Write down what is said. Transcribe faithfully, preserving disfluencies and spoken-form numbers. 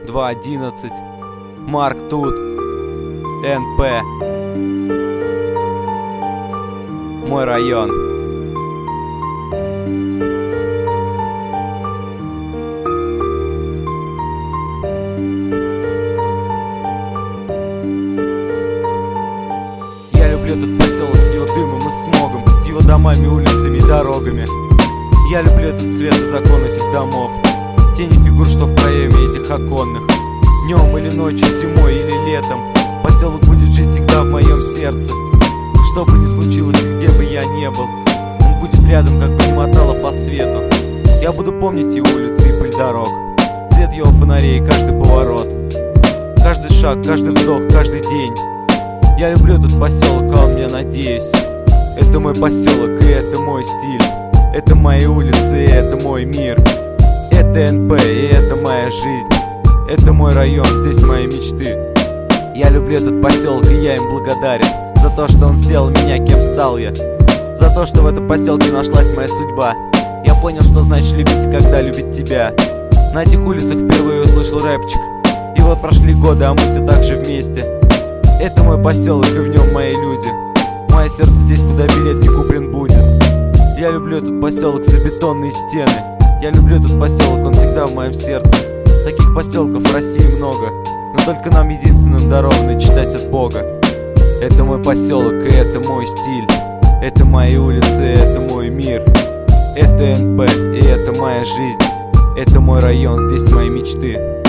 два одиннадцать. Марк тут. эн пэ. Мой район. Я люблю этот поселок с его дымом и смогом, с его домами, улицами и дорогами. Я люблю этот цвет и закон этих домов, тени фигур, что в проеме этих оконных. Днем или ночью, зимой или летом поселок будет жить всегда в моем сердце. Что бы ни случилось, где бы я не был, он будет рядом, как бы ни мотало по свету. Я буду помнить его улицы и пыль дорог, цвет его фонарей, каждый поворот, каждый шаг, каждый вдох, каждый день. Я люблю этот поселок, а он мне, надеюсь. Это мой поселок, и это мой стиль. Это мои улицы, и это мой мир. Это эн пэ, и это моя жизнь. Это мой район, здесь мои мечты. Я люблю этот поселок, и я им благодарен за то, что он сделал меня, кем стал я. За то, что в этом поселке нашлась моя судьба. Я понял, что значит любить, когда любит тебя. На этих улицах впервые услышал рэпчик. И вот прошли годы, а мы все так же вместе. Это мой поселок, и в нем мои люди. Мое сердце здесь, куда билет не куплен будет. Я люблю этот поселок за бетонные стены. Я люблю этот поселок, он всегда в моем сердце. Таких поселков в России много, но только нам единственным даровано читать от Бога. Это мой поселок, и это мой стиль. Это мои улицы, и это мой мир. Это эн пэ, и это моя жизнь. Это мой район, здесь мои мечты.